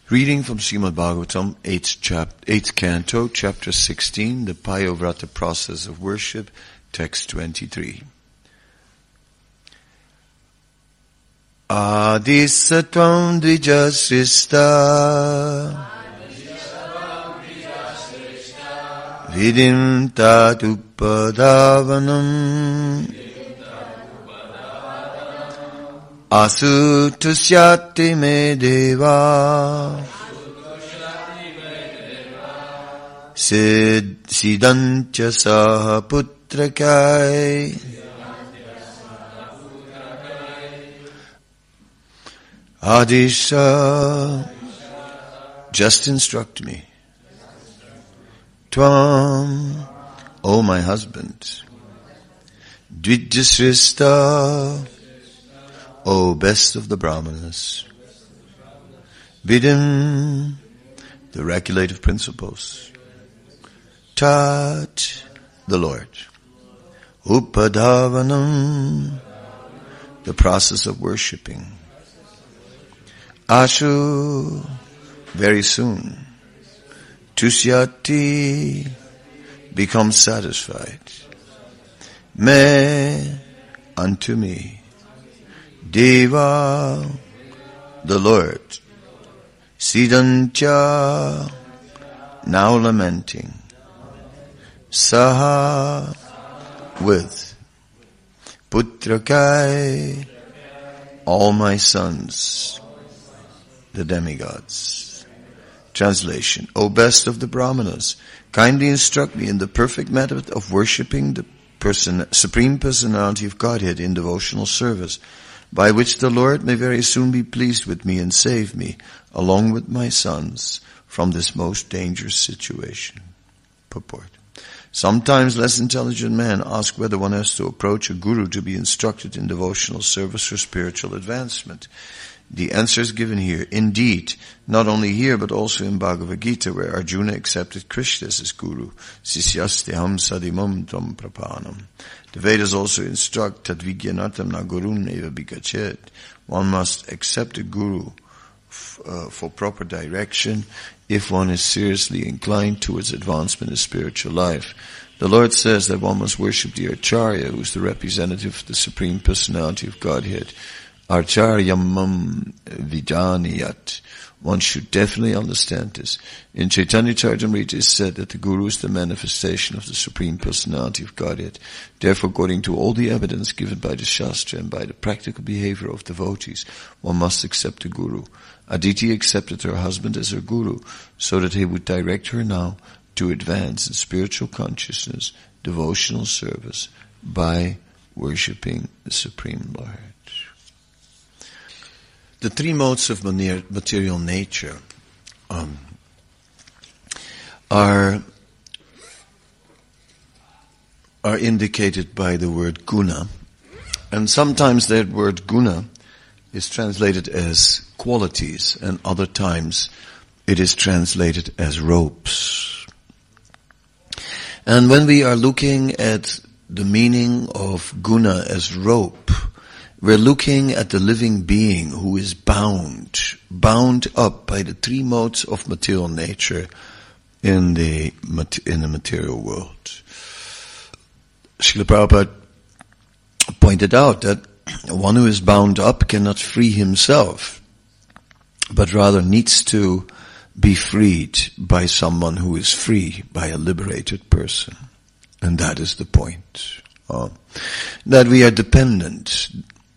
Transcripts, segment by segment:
Reading from Srimad Bhagavatam, 8th canto, chapter 16, the Payovrata process of worship, text 23. Adisatvam dvijasrista vidim tatupadavanam asutusyati me deva siddhancha saha putrakai Adisha, just instruct me. Tvam, O my husband. Dvijasrista, O best of the Brahmanas. Vidim, the regulative principles. Tat, the Lord. Upadavanam, the process of worshipping. Ashu, very soon. Tusyati, become satisfied. Me, unto me. Deva, the Lord. Siddhancha, now lamenting. Saha, with. Putrakai, all my sons. The demigods. Translation. O best of the Brahmanas, kindly instruct me in the perfect method of worshipping the Supreme Personality of Godhead in devotional service, by which the Lord may very soon be pleased with me and save me, along with my sons, from this most dangerous situation. Purport. Sometimes less intelligent men ask whether one has to approach a guru to be instructed in devotional service or spiritual advancement. The answer is given here. Indeed, not only here but also in Bhagavad Gita, where Arjuna accepted Krishna as his guru. Sisyasteham sadimam tam prapanam. The Vedas also instruct tadvigyanatam na gurun eva bhikachet. One must accept a guru for proper direction if one is seriously inclined towards advancement in spiritual life. The Lord says that one must worship the Acharya, who is the representative of the Supreme Personality of Godhead. Archaryamam vijaniyat. One should definitely understand this. In Chaitanya Charitamrita it is said that the Guru is the manifestation of the Supreme Personality of Godhead. Therefore, according to all the evidence given by the Shastra and by the practical behavior of devotees, one must accept the Guru. Aditi accepted her husband as her Guru, so that he would direct her now to advance in spiritual consciousness, devotional service, by worshipping the Supreme Lord. The three modes of material nature are indicated by the word guna, and sometimes that word guna is translated as qualities, and other times it is translated as ropes. And when we are looking at the meaning of guna as rope, we're looking at the living being who is bound up by the three modes of material nature in the material world. Srila Prabhupada pointed out that one who is bound up cannot free himself, but rather needs to be freed by someone who is free, by a liberated person. And that is the point. That we are dependent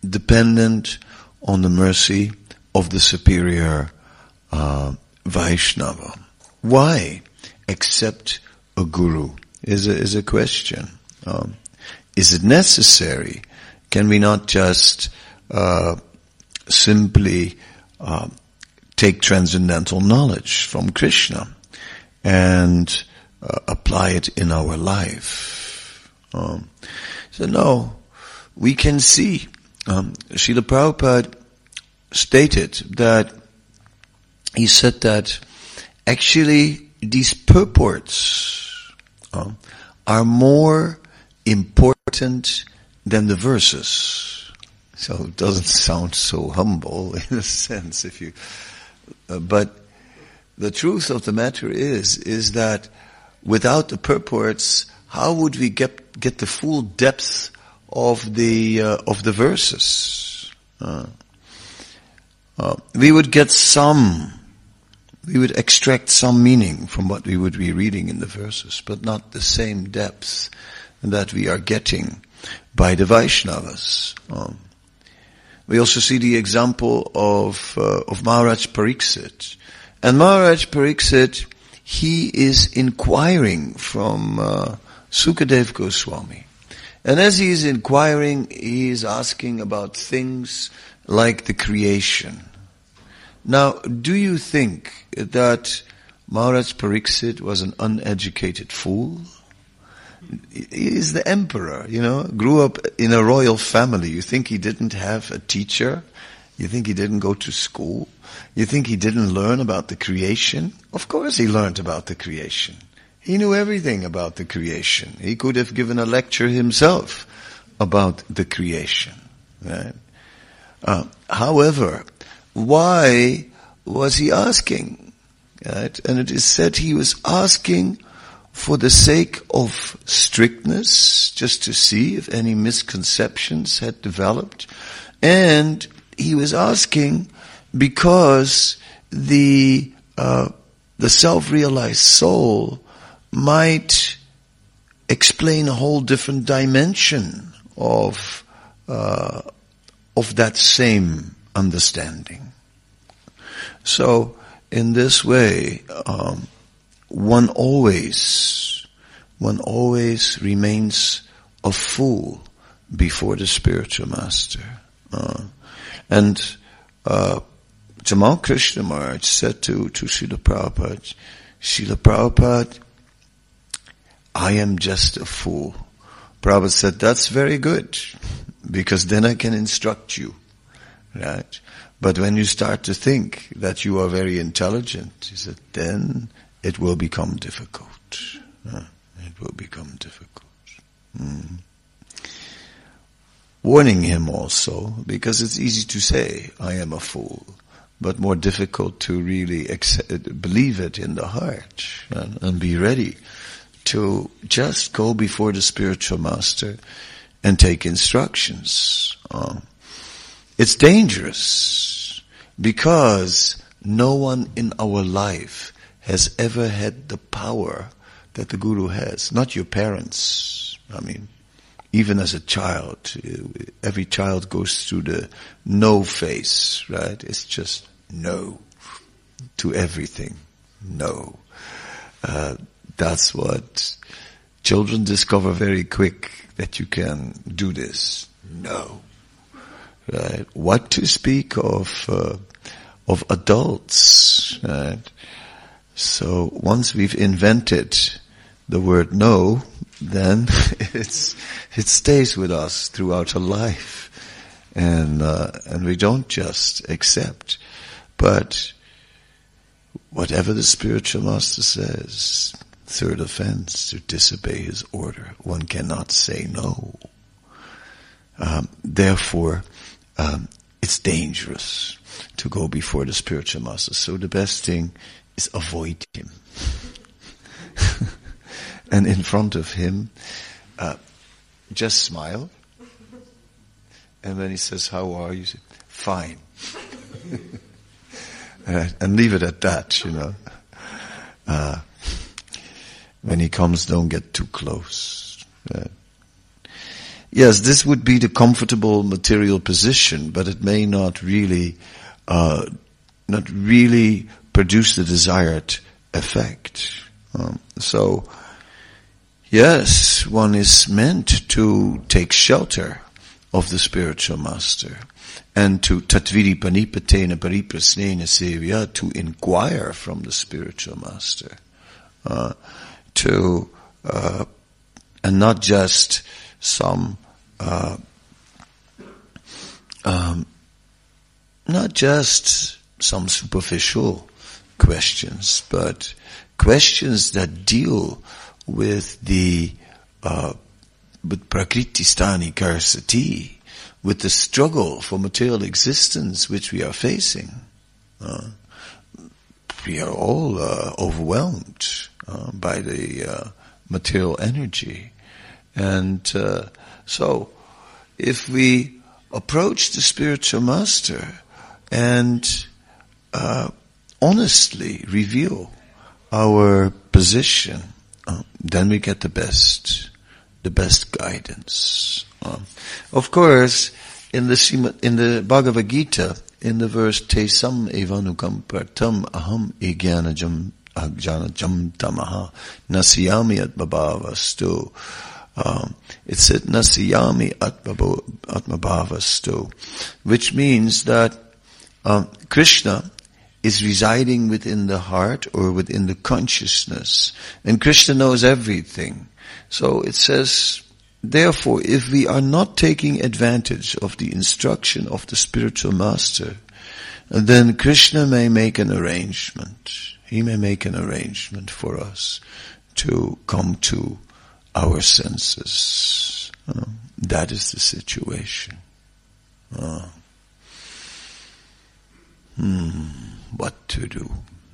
on the mercy of the superior Vaishnava. Why accept a guru is a question. Is it necessary? Can we not just simply take transcendental knowledge from Krishna and apply it in our life? So no, we can see. Srila Prabhupada stated that, he said that actually these purports are more important than the verses. So it doesn't sound so humble in a sense, but the truth of the matter is that without the purports, how would we get the full depth of the verses? We would extract some meaning from what we would be reading in the verses, but not the same depth that we are getting by the Vaishnavas. We also see the example of Maharaj Pariksit. And Maharaj Pariksit, he is inquiring from Sukadev Goswami. And as he is inquiring, he is asking about things like the creation. Now, do you think that Maharaj Pariksit was an uneducated fool? He is the emperor, grew up in a royal family. You think he didn't have a teacher? You think he didn't go to school? You think he didn't learn about the creation? Of course he learned about the creation. He knew everything about the creation. He could have given a lecture himself about the creation. Right? However, why was he asking? Right? And it is said he was asking for the sake of strictness, just to see if any misconceptions had developed. And he was asking because the self-realized soul might explain a whole different dimension of that same understanding. So, in this way, one always remains a fool before the spiritual master. And Jamal Krishna Maharaj said to Srila Prabhupada, Srila Prabhupada, I am just a fool. Prabhupada said, that's very good, because then I can instruct you. Right? But when you start to think that you are very intelligent, he said, then it will become difficult. It will become difficult. Warning him also, because it's easy to say, I am a fool, but more difficult to really believe it in the heart and be ready to just go before the spiritual master and take instructions. It's dangerous because no one in our life has ever had the power that the Guru has. Not your parents. Even as a child, every child goes through the no phase, right? It's just no to everything. No. That's what children discover very quick, that you can do this. No. Right? What to speak of adults, right? So once we've invented the word no, then it stays with us throughout our life, and we don't just accept, but whatever the spiritual master says, third offense, to disobey his order. One cannot say no. Therefore, it's dangerous to go before the spiritual master. So the best thing is avoid him. And in front of him, just smile. And when he says, how are you? Say, fine. And leave it at that, When he comes, don't get too close. Yes, this would be the comfortable material position, but it may not really produce the desired effect. So, yes, one is meant to take shelter of the spiritual master and to tatviri panipatena pariprasnena sevya, to inquire from the spiritual master, and not just some superficial questions, but questions that deal with with prakriti sthani karsati, with the struggle for material existence which we are facing. we are all overwhelmed by the material energy. And so if we approach the spiritual master and honestly reveal our position, then we get the best guidance. Of course, in the Bhagavad Gita, in the verse Tesam evanukampartam aham egyanajam ajnanajam tamaha nasiyami atmabhavastu. It said nasiyami atmabhavastu, which means that Krishna is residing within the heart or within the consciousness, and Krishna knows everything. So it says, therefore, if we are not taking advantage of the instruction of the spiritual master, then Krishna may make an arrangement. He may make an arrangement for us to come to our senses. That is the situation. What to do?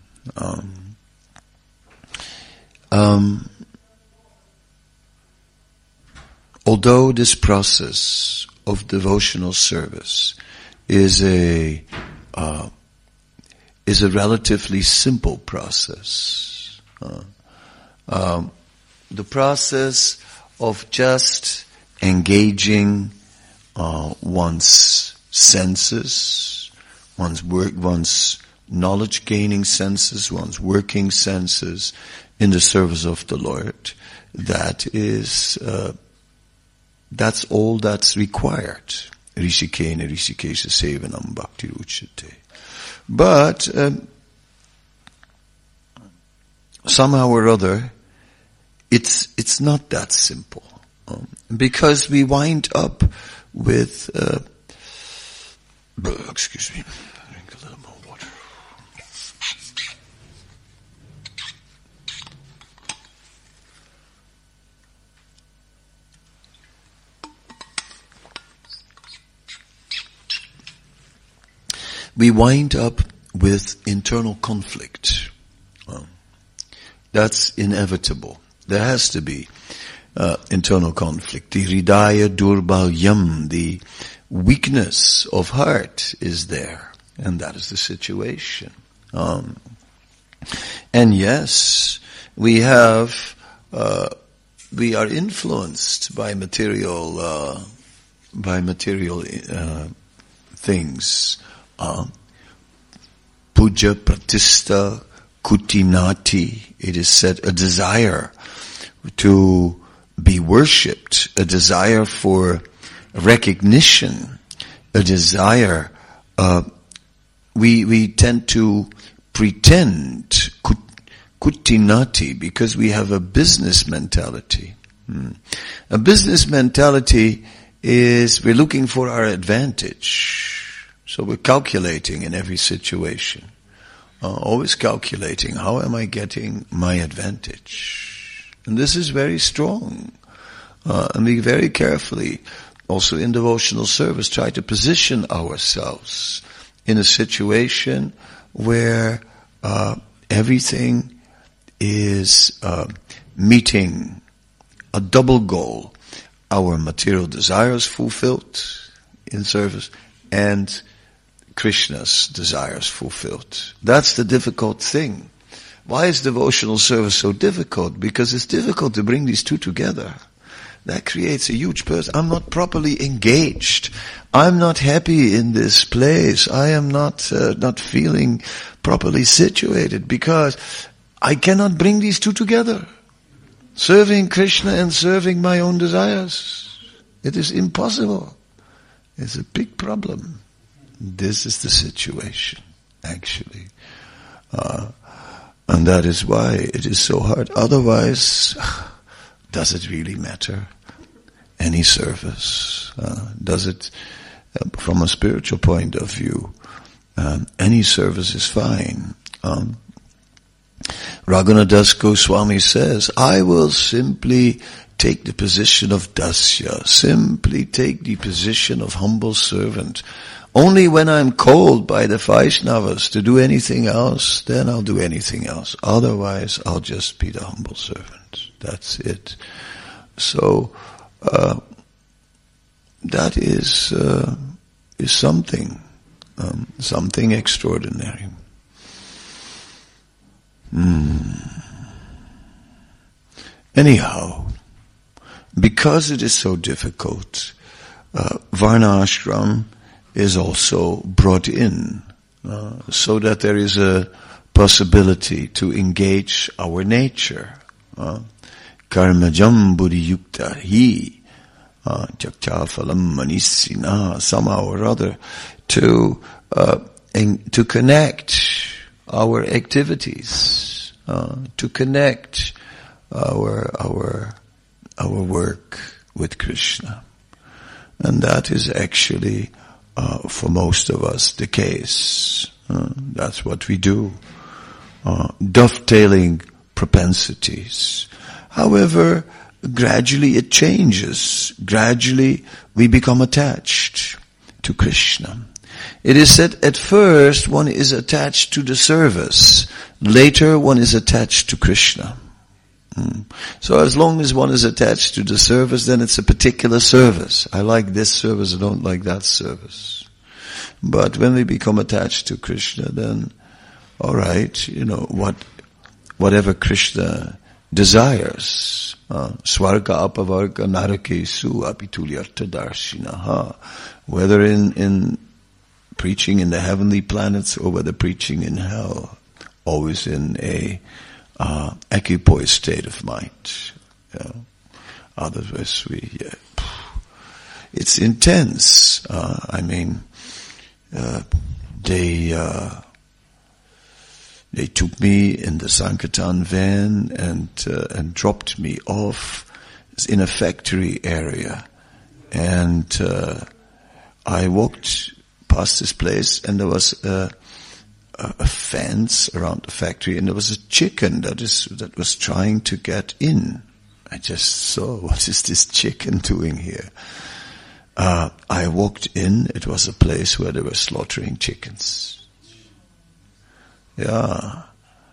Although this process of devotional service is a relatively simple process, the process of just engaging one's senses, one's knowledge-gaining senses, one's working senses in the service of the Lord, that's all that's required. Rishikena Rishikesha Sevanam Bhakti Uchate. But somehow or other, it's not that simple, because we wind up with excuse me, drink a little more water. We wind up with internal conflict. That's inevitable. There has to be internal conflict. The hridaya durbalyam, the weakness of heart is there, and that is the situation. And yes, we are influenced by material things. Puja pratista kutinati, it is said, a desire to be worshipped, a desire for recognition, a desire, we tend to pretend, kutinati, because we have a business mentality. A business mentality is we're looking for our advantage. So we're calculating in every situation. Always calculating, how am I getting my advantage? And this is very strong. And we very carefully, also in devotional service, try to position ourselves in a situation where everything is meeting a double goal. Our material desires fulfilled in service, and Krishna's desires fulfilled. That's the difficult thing. Why is devotional service so difficult? Because it's difficult to bring these two together. That creates a huge person. I'm not properly engaged. I'm not happy in this place. I am not feeling properly situated because I cannot bring these two together. Serving Krishna and serving my own desires. It is impossible. It's a big problem. This is the situation, actually. And that is why it is so hard. Otherwise, does it really matter? Any service? Does it, from a spiritual point of view, any service is fine. Raghunath Das Goswami says, I will simply take the position of dasya, simply take the position of humble servant. Only when I'm called by the Vaishnavas to do anything else, then I'll do anything else. Otherwise, I'll just be the humble servant. That's it. So, that is something, something extraordinary. Anyhow, because it is so difficult, Varna Ashram is also brought in, so that there is a possibility to engage our nature. Karmajam buddhi yukta hi, jakcha phalam manisina, somehow or other, to connect our activities, to connect our work with Krishna. And that is actually, for most of us, the case. That's what we do. Dovetailing propensities. However, gradually it changes. Gradually we become attached to Krishna. It is said at first one is attached to the service. Later one is attached to Krishna. So as long as one is attached to the service, then it's a particular service. I like this service, I don't like that service. But when we become attached to Krishna, then, alright, whatever Krishna desires, swarga apavarga narakesu apitulyartha darshinaha, whether in preaching in the heavenly planets or whether preaching in hell, always in a equipoise state of mind. Otherwise it's intense. They took me in the Sankirtan van and dropped me off in a factory area, and I walked past this place, and there was a fence around the factory, and there was a chicken that was trying to get in. I just saw, what is this chicken doing here? I walked in, it was a place where they were slaughtering chickens. Yeah.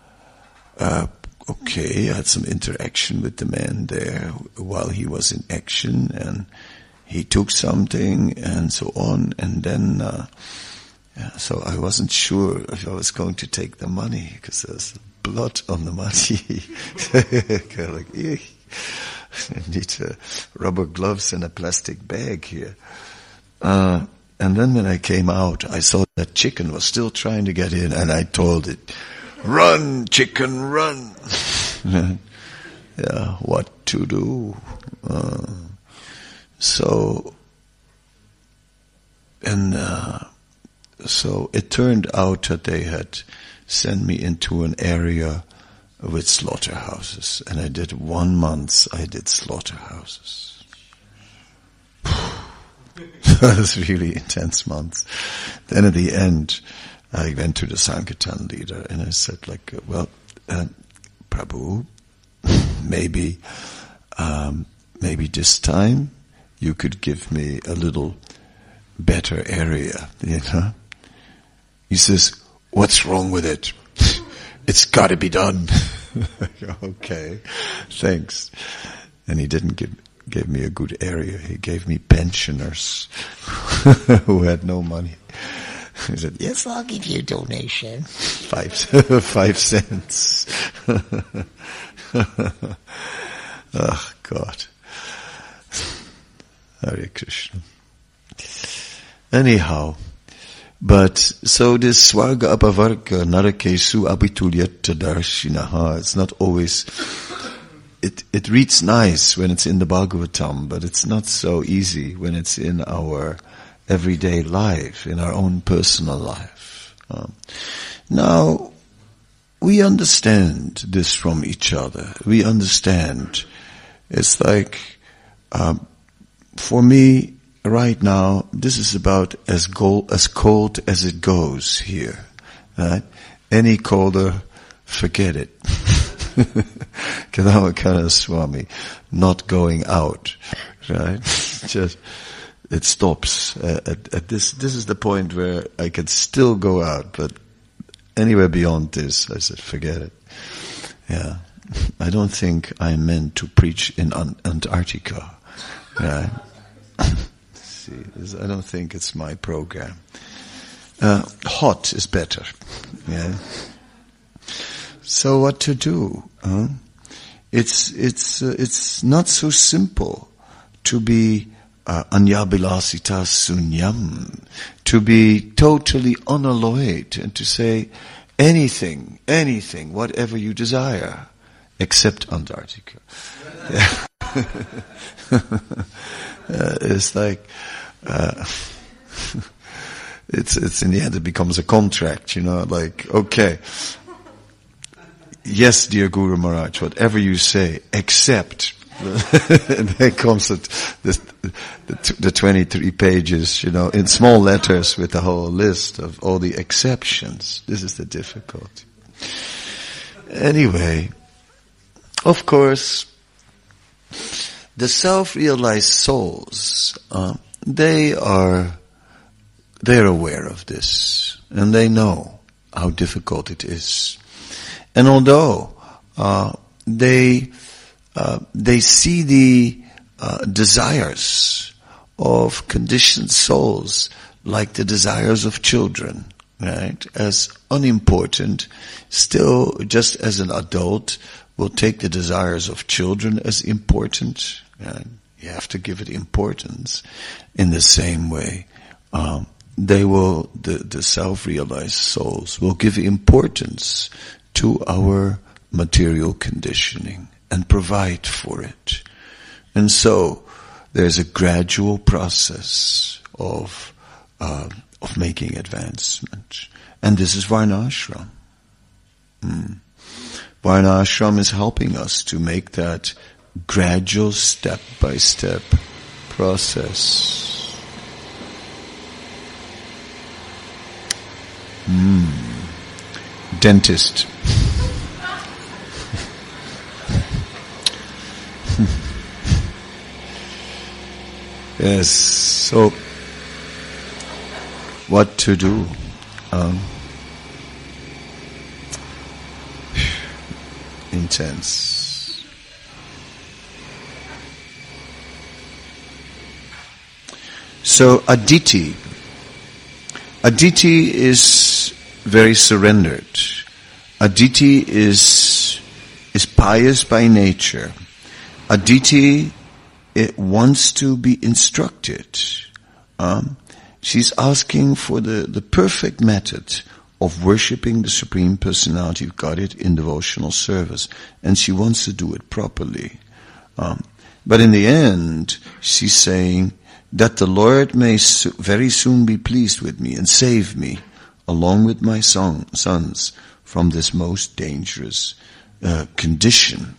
Okay, I had some interaction with the man there while he was in action, and he took something and so on, and then so I wasn't sure if I was going to take the money because there's blood on the money. Kind of like, I need rubber gloves and a plastic bag here. And then when I came out, I saw that chicken was still trying to get in, and I told it, "Run, chicken, run!" Yeah, what to do? So it turned out that they had sent me into an area with slaughterhouses, and I did 1 month. I did slaughterhouses. That was really intense months. Then at the end, I went to the Sankirtan leader and I said, Prabhu, maybe this time you could give me a little better area, He says, "What's wrong with it? It's got to be done." Okay, thanks. And he didn't give me a good area. He gave me pensioners who had no money. He said, "Yes, I'll give you a donation." 5 cents. Oh, God. Hare Krishna. Anyhow, but so this swarga apavarga narakesu abitulyata darshinaha, it's not always, it reads nice when it's in the Bhagavatam, but it's not so easy when it's in our everyday life, in our own personal life. Now, we understand this from each other. We understand. It's like, for me, right now, this is about as cold as it goes here. Right? Any colder, forget it. Kadamba Swami, not going out. Right? Just it stops at this. This is the point where I can still go out, but anywhere beyond this, I said, forget it. Yeah, I don't think I'm meant to preach in Antarctica. Right? See, I don't think it's my program. Hot is better. Yeah. So what to do? It's not so simple to be anyabilasita sunyam, to be totally unalloyed and to say anything, whatever you desire, except Antarctica. Yeah. It's like it's in the end it becomes a contract, like, okay, yes, dear Guru Maharaj, whatever you say, except and then comes the 23 pages, in small letters with the whole list of all the exceptions. This is the difficulty. Anyway, of course, the self-realized souls, they're aware of this, and they know how difficult it is. And although they see the desires of conditioned souls like the desires of children, right, as unimportant, still, just as an adult will take the desires of children as important, right? You have to give it importance. In the same way, the self-realized souls will give importance to our material conditioning and provide for it. And so there's a gradual process of making advancement. And this is Varnashram. Varnashram is helping us to make that gradual step-by-step process. Dentist. Yes, so what to do? Intense. So Aditi is very surrendered. Aditi is pious by nature. Aditi, it wants to be instructed. She's asking for the perfect method of worshipping the Supreme Personality of Godhead in devotional service. And she wants to do it properly. But in the end, she's saying that the Lord may very soon be pleased with me and save me, along with my sons, from this most dangerous condition.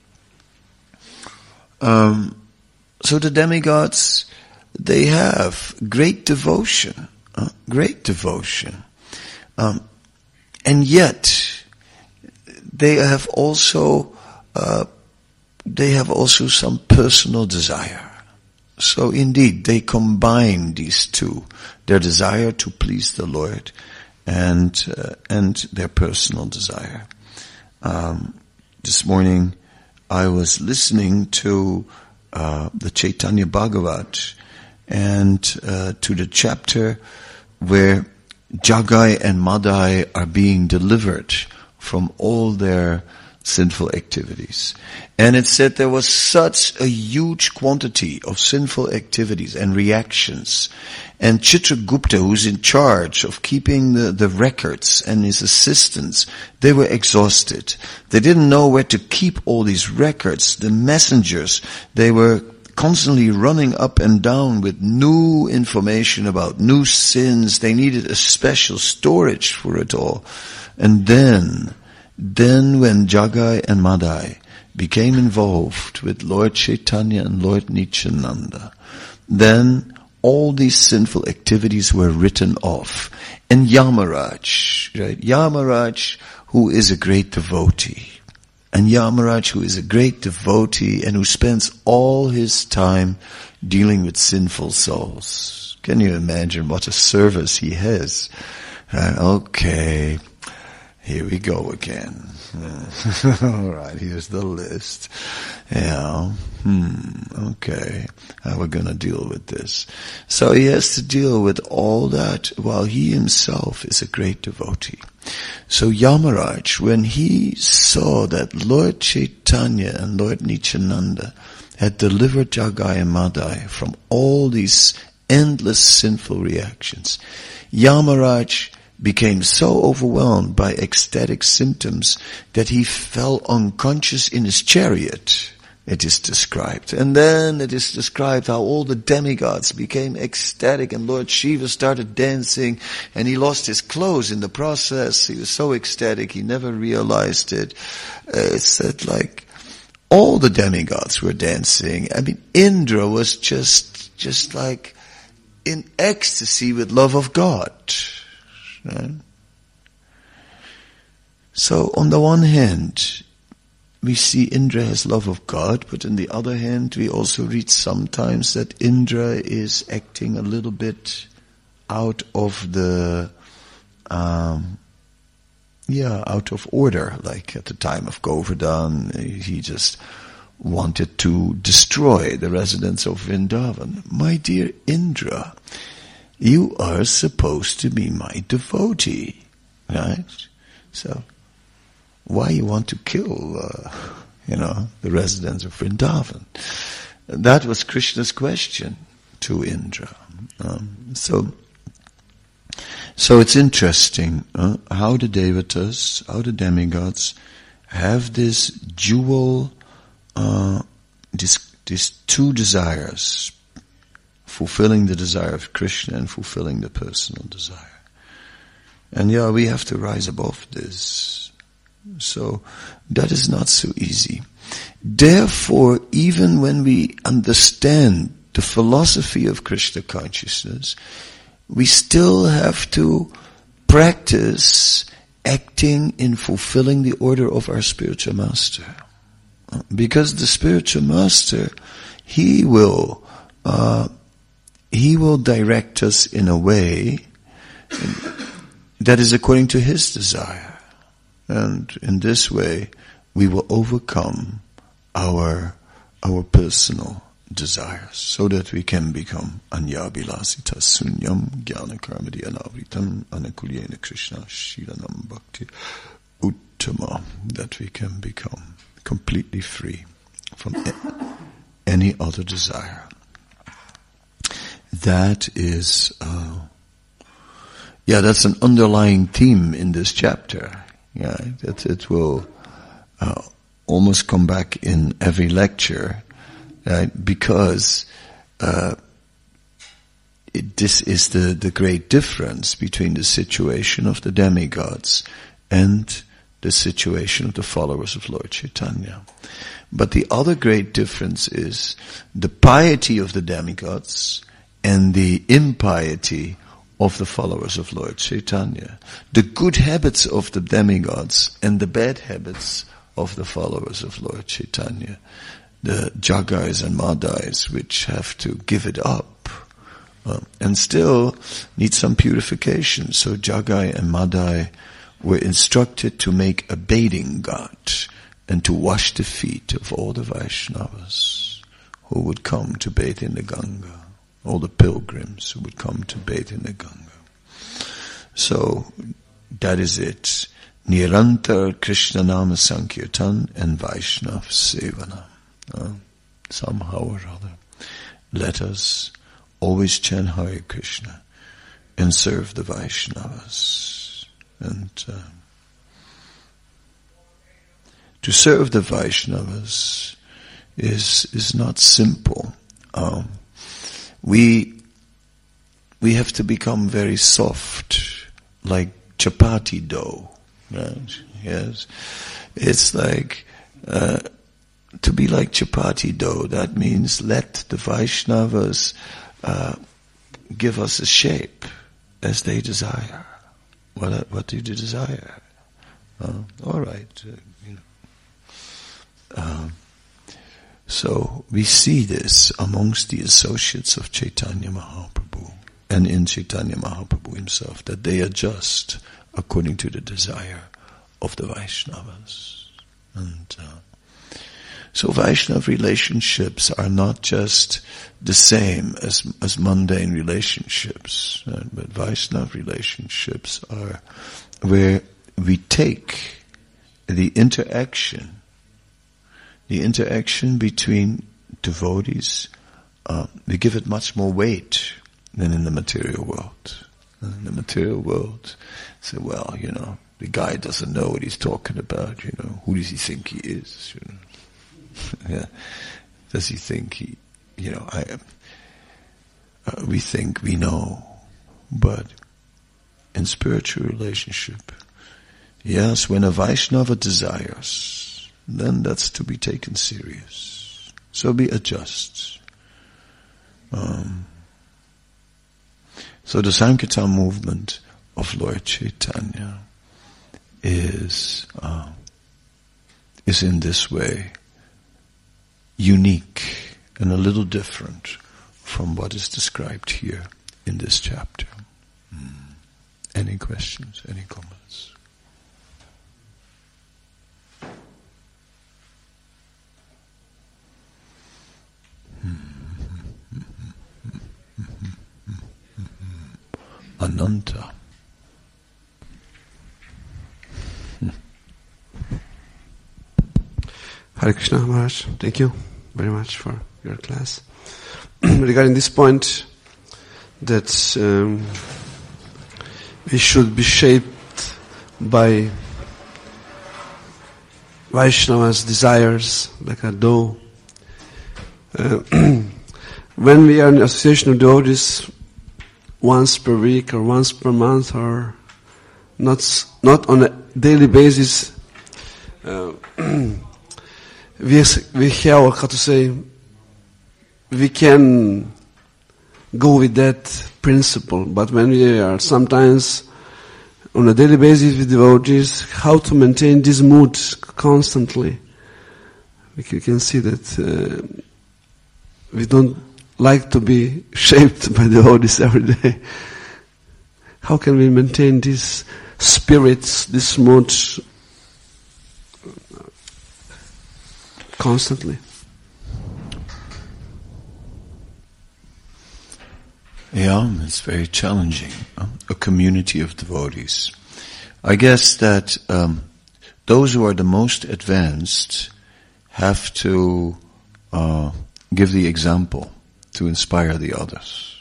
So the demigods, they have great devotion, and yet they have also some personal desire. So indeed, they combine these two: their desire to please the Lord and their personal desire. This morning, I was listening to the Chaitanya Bhagavat and to the chapter where Jagai and Madai are being delivered from all their sinful activities. And it said there was such a huge quantity of sinful activities and reactions. And Chitragupta, who's in charge of keeping the records, and his assistants, they were exhausted. They didn't know where to keep all these records. The messengers, they were constantly running up and down with new information about new sins. They needed a special storage for it all. And then when Jagai and Madai became involved with Lord Chaitanya and Lord Nityananda, then all these sinful activities were written off. And Yamaraj, right? Yamaraj, who is a great devotee, And Yamaraj, who is a great devotee and who spends all his time dealing with sinful souls. Can you imagine what a service he has? Okay, here we go again. All right, here's the list. Yeah, okay, how we're going to deal with this. So he has to deal with all that while he himself is a great devotee. So Yamaraj, when he saw that Lord Chaitanya and Lord Nityananda had delivered Jagai and Madai from all these endless sinful reactions, Yamaraj became so overwhelmed by ecstatic symptoms that he fell unconscious in his chariot, it is described. And then it is described how all the demigods became ecstatic and Lord Shiva started dancing and he lost his clothes in the process. He was so ecstatic, he never realized it. It's said like all the demigods were dancing. I mean, Indra was just like in ecstasy with love of God. Right? So on the one hand, we see Indra has love of God, but on the other hand, we also read sometimes that Indra is acting a little bit out of the, out of order. Like at the time of Govardhan, he just wanted to destroy the residents of Vrindavan. My dear Indra, you are supposed to be my devotee, right? So, why you want to kill, the residents of Vrindavan? That was Krishna's question to Indra. So it's interesting how the devatas, how the demigods have this dual, these two desires, fulfilling the desire of Krishna and fulfilling the personal desire. And we have to rise above this. So that is not so easy. Therefore, even when we understand the philosophy of Krishna consciousness, we still have to practice acting in fulfilling the order of our spiritual master. Because the spiritual master, he will direct us in a way that is according to his desire. And in this way, we will overcome our personal desires, so that we can become Anyabhilasita Sunyam Jnana Karmadi Anavritam Anakulyena Krishna Shilanam Bhakti Uttama, that we can become completely free from any other desire. That is, that's an underlying theme in this chapter. Yeah, it will almost come back in every lecture, right? Because this is the great difference between the situation of the demigods and the situation of the followers of Lord Chaitanya. But the other great difference is the piety of the demigods and the impiety of the followers of Lord Chaitanya. The good habits of the demigods and the bad habits of the followers of Lord Chaitanya. The Jagais and Madais, which have to give it up and still need some purification. So Jagai and Madai were instructed to make a bathing ghat and to wash the feet of all the Vaishnavas who would come to bathe in the Ganga. All the pilgrims who would come to bathe in the Ganga. So, that is it. Nirantar Krishna Nama Sankirtan and Vaishnav Sevana. Somehow or other, let us always chant Hare Krishna and serve the Vaishnavas. And to serve the Vaishnavas is not simple. We have to become very soft, like chapati dough, right? Yes. It's like, to be like chapati dough, that means let the Vaishnavas, give us a shape as they desire. What do you desire? All right, So we see this amongst the associates of Chaitanya Mahaprabhu and in Chaitanya Mahaprabhu himself, that they adjust according to the desire of the Vaishnavas. And so Vaishnava relationships are not just the same as mundane relationships, but Vaishnava relationships are where we take the interaction between devotees, we give it much more weight than in the material world. In the material world, say, well, the guy doesn't know what he's talking about, who does he think he is, yeah. Does he think we think we know, but in spiritual relationship, yes, when a Vaishnava desires, then that's to be taken serious. So we adjust. So the Sankirtan movement of Lord Chaitanya is in this way unique and a little different from what is described here in this chapter. Any questions? Any comments? Ananta. Hare Krishna Maharaj, thank you very much for your class. Regarding this point, that we should be shaped by Vaishnava's desires, like a dough. When we are in association of devotees, once per week or once per month, or not on a daily basis, we have, how to say, we can go with that principle. But when we are sometimes on a daily basis with devotees, how to maintain this mood constantly? We can see that we don't like to be shaped by devotees every day. How can we maintain this spirit, this mood constantly? Yeah, it's very challenging. A community of devotees. I guess that those who are the most advanced have to give the example to inspire the others.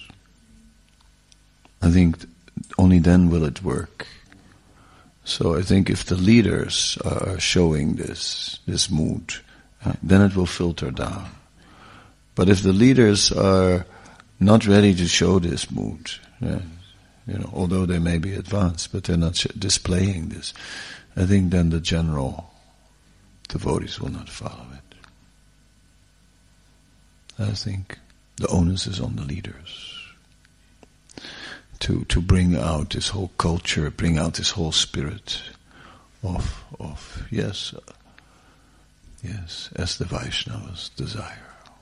I think only then will it work. So I think if the leaders are showing this mood, then it will filter down. But if the leaders are not ready to show this mood, although they may be advanced, but they're not displaying this, I think then the general devotees will not follow it. I think the onus is on the leaders to bring out this whole culture, bring out this whole spirit of yes, as the Vaishnavas desire.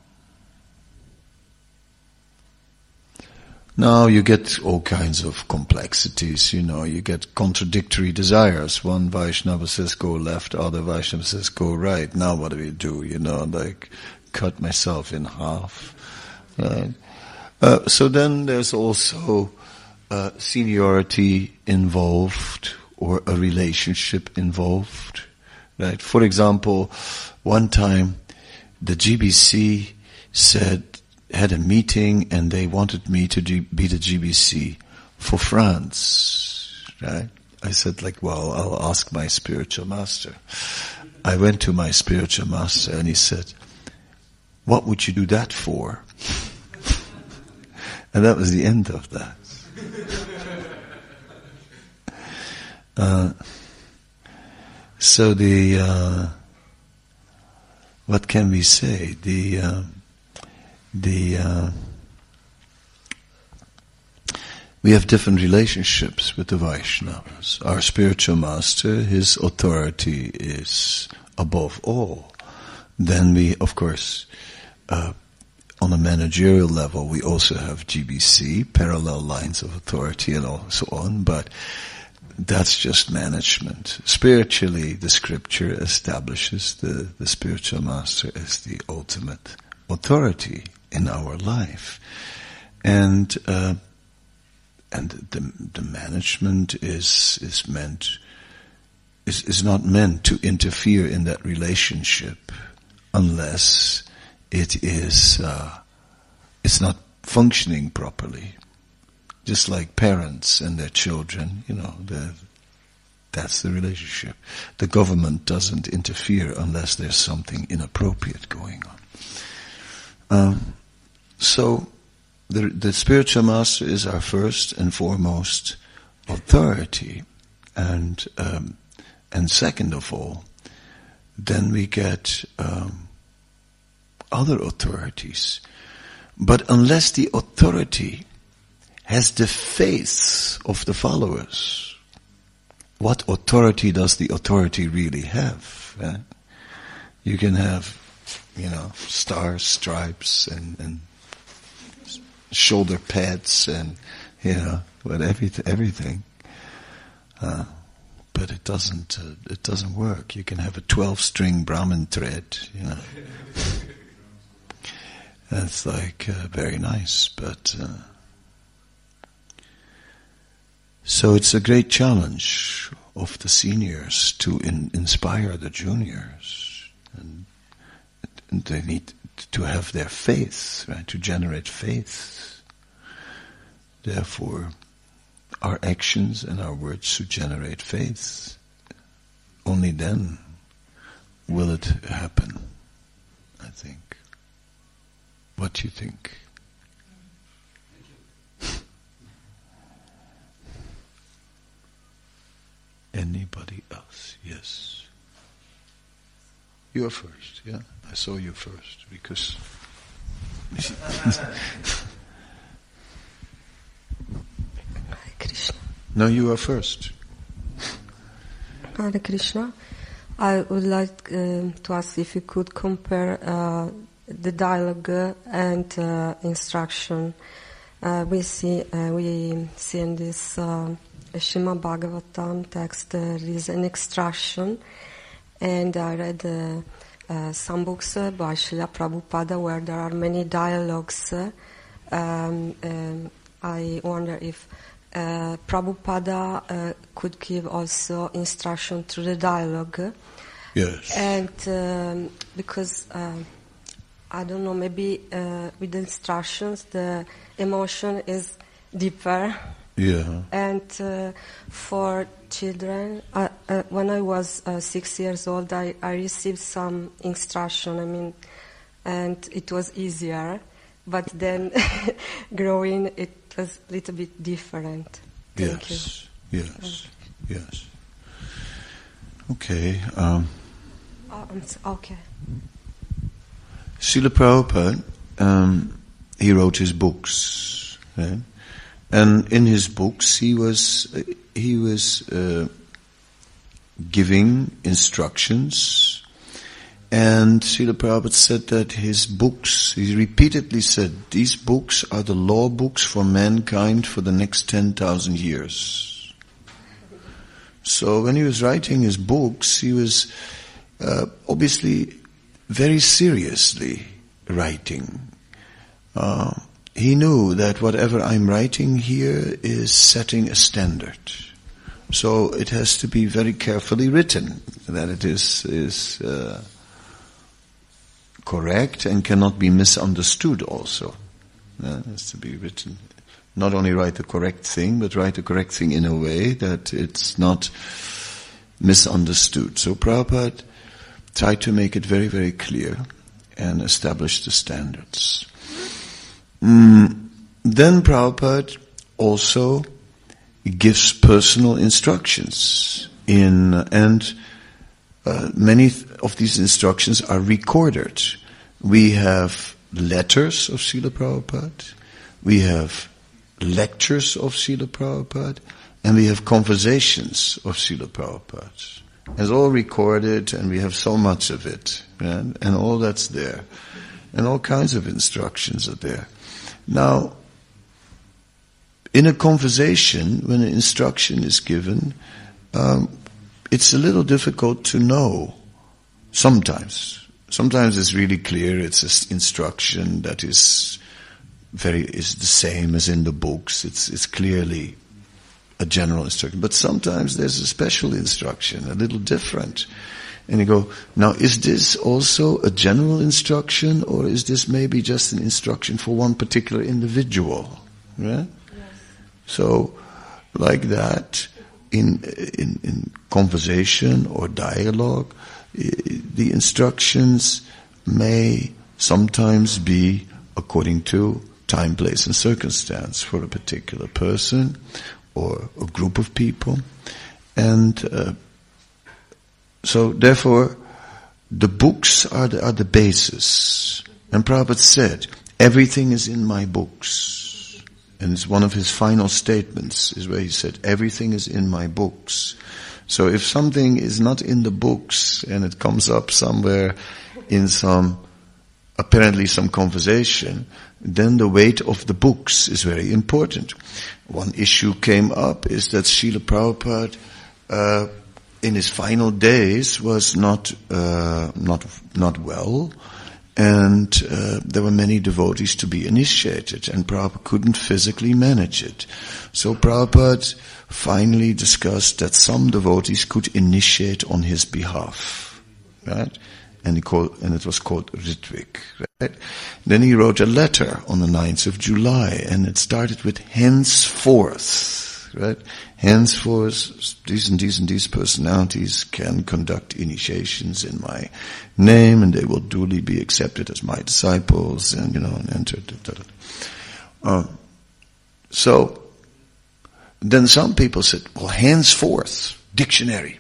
Now you get all kinds of complexities, you get contradictory desires. One Vaishnava says go left, other Vaishnava says go right. Now what do we do, like cut myself in half. Right? So then there's also seniority involved or a relationship involved. Right? For example, one time the GBC had a meeting and they wanted me to be the GBC for France. Right? I said well, I'll ask my spiritual master. I went to my spiritual master and he said, what would you do that for? And that was the end of that. So what can we say? We have different relationships with the Vaishnavas. Our spiritual master, his authority is above all. Then we, of course, on a managerial level, we also have GBC, parallel lines of authority and so on, but that's just management. Spiritually, the scripture establishes the spiritual master as the ultimate authority in our life. And the management is not meant to interfere in that relationship unless it is it's not functioning properly. Just like parents and their children, that's the relationship. The government doesn't interfere unless there's something inappropriate going on. So the spiritual master is our first and foremost authority, and second of all, then we get other authorities. But unless the authority has the faith of the followers, what authority does the authority really have? You can have, stars, stripes, and shoulder pads, and but everything. But it doesn't work. You can have a 12-string Brahmin thread, That's very nice, but so it's a great challenge of the seniors to inspire the juniors, and they need to have their faith, right? To generate faith. Therefore, our actions and our words should generate faith. Only then will it happen, I think. What do you think? Anybody else? Yes. You are first, yeah? I saw you first, because... Hare Krishna. No, you are first. Hare Krishna. I would like to ask if you could compare the dialogue and instruction. We see in this Srimad Bhagavatam text there is an instruction, and I read some books by Srila Prabhupada where there are many dialogues. I wonder if Prabhupada could give also instruction through the dialogue. Yes. And because I don't know, maybe with the instructions the emotion is deeper. Yeah. And for children, when I was 6 years old, I received some instruction. And it was easier. But then, growing, it was a little bit different. Thank you. Yes. Okay. Okay. Srila Prabhupada, he wrote his books, right? And in his books, he was giving instructions, and Srila Prabhupada said that his books, he repeatedly said, these books are the law books for mankind for the next 10,000 years. So when he was writing his books, he was obviously very seriously writing. He knew that whatever I'm writing here is setting a standard. So it has to be very carefully written, that it is correct and cannot be misunderstood also. It has to be written. Not only write the correct thing, but write the correct thing in a way that it's not misunderstood. So Prabhupada tried to make it very, very clear and establish the standards. Then Prabhupada also gives personal instructions and many of these instructions are recorded. We have letters of Srila Prabhupada, we have lectures of Srila Prabhupada, and we have conversations of Srila Prabhupada. It's all recorded, and we have so much of it, and all that's there. And all kinds of instructions are there. Now, in a conversation, when an instruction is given, it's a little difficult to know. Sometimes it's really clear. It's an instruction that is the same as in the books. It's clearly a general instruction. But sometimes there's a special instruction, a little different. And you go, now is this also a general instruction, or is this maybe just an instruction for one particular individual? Right? Yes. So, like that, in conversation or dialogue, the instructions may sometimes be according to time, place, and circumstance for a particular person or a group of people. And so therefore, the books are the basis. And Prabhupada said, everything is in my books. And it's one of his final statements, is where he said, everything is in my books. So if something is not in the books, and it comes up somewhere in apparently some conversation, then the weight of the books is very important. One issue came up is that Srila Prabhupada, in his final days, was not well, and there were many devotees to be initiated, and Prabhupada couldn't physically manage it. So Prabhupada finally discussed that some devotees could initiate on his behalf, right? And it was called Ritvik, right? Then he wrote a letter on the 9th of July, and it started with henceforth, right? Henceforth, these and these personalities can conduct initiations in my name, and they will duly be accepted as my disciples, and and enter. So then some people said, well, henceforth, dictionary.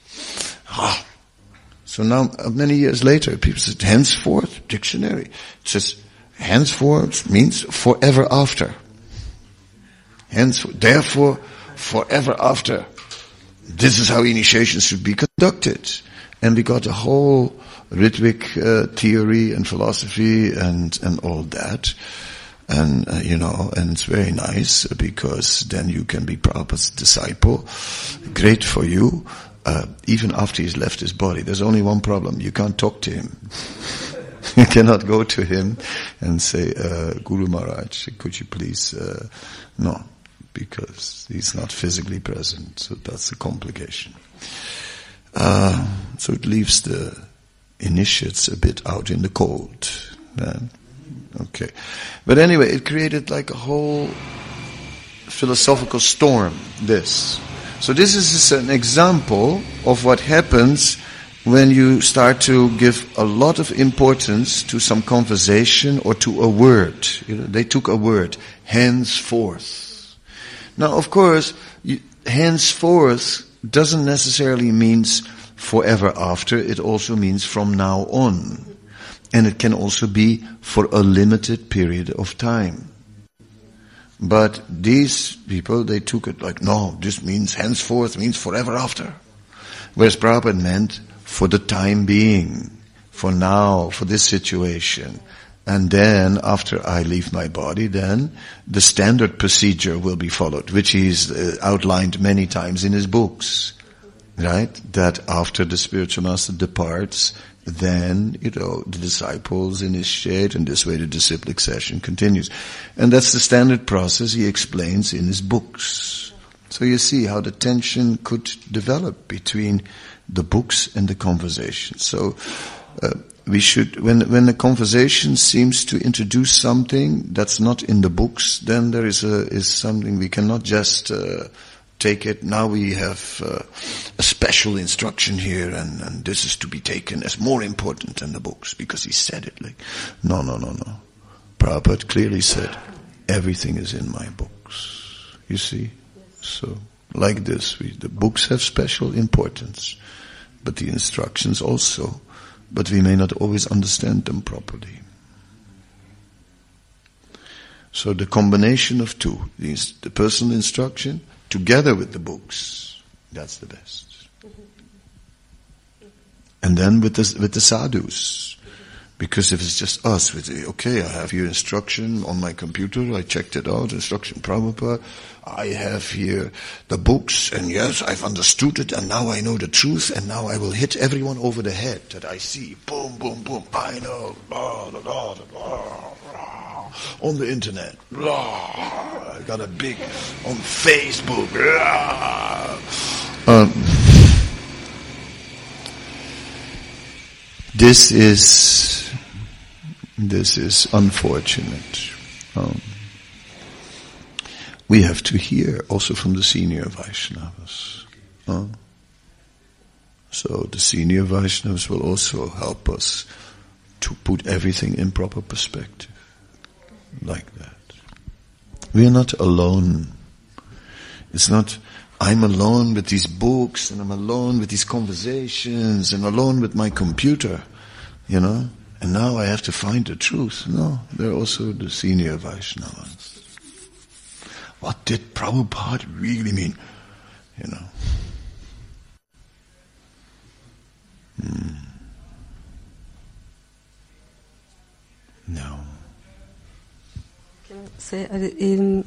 So now, many years later, people said, henceforth, dictionary. It says, henceforth means forever after. Henceforth, therefore, forever after. This is how initiations should be conducted. And we got a whole Ritvik theory and philosophy and all that. And, and it's very nice because then you can be Prabhupada's disciple. Great for you. Even after he's left his body. There's only one problem. You can't talk to him. You cannot go to him and say, Guru Maharaj, could you please, no, because he's not physically present. So that's a complication. So it leaves the initiates a bit out in the cold. Okay. But anyway, it created like a whole philosophical storm, this. So this is just an example of what happens when you start to give a lot of importance to some conversation or to a word. They took a word, henceforth. Now, of course, henceforth doesn't necessarily mean forever after. It also means from now on. And it can also be for a limited period of time. But these people, they took it like, no, this means henceforth, means forever after. Whereas Prabhupada meant for the time being, for now, for this situation. And then, after I leave my body, then the standard procedure will be followed, which he's outlined many times in his books. Right? That after the spiritual master departs, then, the disciples initiate, and this way the disciplic session continues. And that's the standard process he explains in his books. So you see how the tension could develop between the books and the conversation. So, we should, when the conversation seems to introduce something that's not in the books, then there is something we cannot just, take it. Now we have a special instruction here, and this is to be taken as more important than the books because he said it. Like, no. Prabhupada clearly said, everything is in my books. You see? So, like this, the books have special importance, but the instructions also. But we may not always understand them properly. So the combination of two, the personal instruction, together with the books, that's the best. And then with the sadhus. Because if it's just us, okay, I have here instruction on my computer, I checked it out, instruction Prabhupada, I have here the books, and yes, I've understood it, and now I know the truth, and now I will hit everyone over the head that I see. Boom, boom, boom, I know, blah, blah, blah, blah, blah, on the internet, blah, I got a big, on Facebook, blah. This is unfortunate. We have to hear also from the senior Vaishnavas. So the senior Vaishnavas will also help us to put everything in proper perspective. Like that. We are not alone. It's not, I'm alone with these books, and I'm alone with these conversations, and alone with my computer, and now I have to find the truth. No, they're also the senior Vaishnavas. What did Prabhupada really mean? No. Can you say in...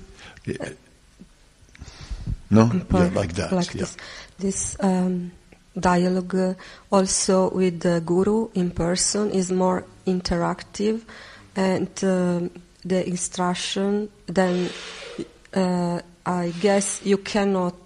No? Yeah, like that. Like yeah. This dialogue also with the Guru in person is more interactive, and the instruction, then I guess you cannot,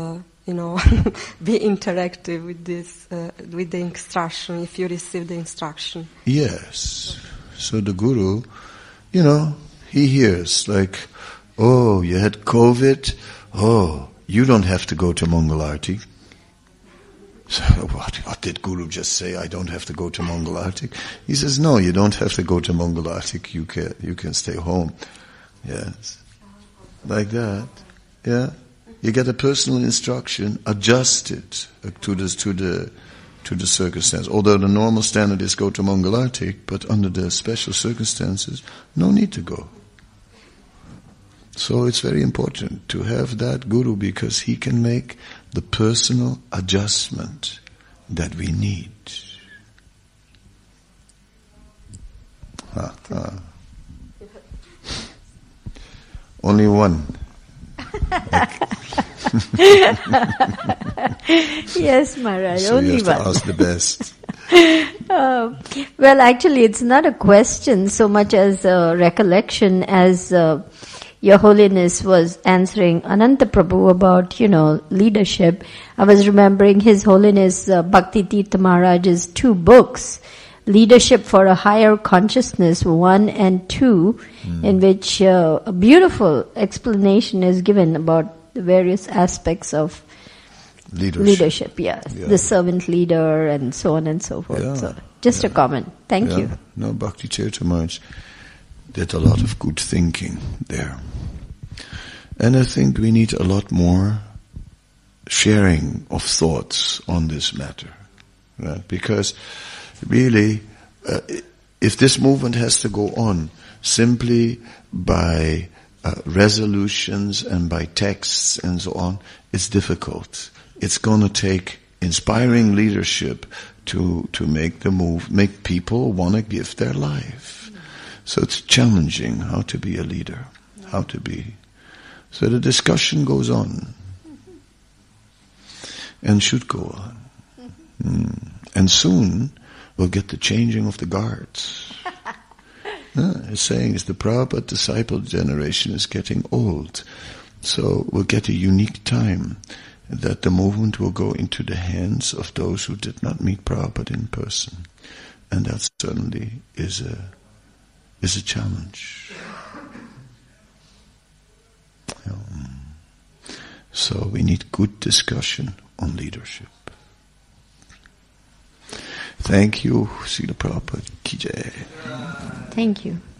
be interactive with this, with the instruction if you receive the instruction. Yes. So the Guru, he hears like, oh, you had COVID, oh, you don't have to go to Mangalarti. So what did Guru just say? I don't have to go to Mangalarti. He says, no, you don't have to go to Mangalarti. You can stay home. Yes. Like that. Yeah. You get a personal instruction adjusted to the circumstance. Although the normal standard is go to Mangalarti, but under the special circumstances, no need to go. So it's very important to have that Guru, because he can make the personal adjustment that we need. Only one. Yes, Maharaj, so only you have one. to ask the best. Well, actually, it's not a question so much as a recollection, as Your Holiness was answering Ananta Prabhu about, leadership. I was remembering His Holiness Bhakti Tirtha Maharaj's 2 books, Leadership for a Higher Consciousness 1 and 2, in which a beautiful explanation is given about the various aspects of leadership. Yes. Yeah. The servant leader and so on and so forth. Yeah. So just a comment. Thank you. No, Bhakti Tirtha Maharaj did a lot of good thinking there. And I think we need a lot more sharing of thoughts on this matter. Right? Because really, if this movement has to go on simply by resolutions and by texts and so on, it's difficult. It's going to take inspiring leadership to make the move, make people want to give their life. So it's challenging how to be a leader, how to be. So the discussion goes on and should go on. And soon we'll get the changing of the guards. It's saying the Prabhupada disciple generation is getting old. So we'll get a unique time that the movement will go into the hands of those who did not meet Prabhupada in person. And that certainly is a challenge. So we need good discussion on leadership. Thank you, Srila Prabhupada Ki Jai. Thank you.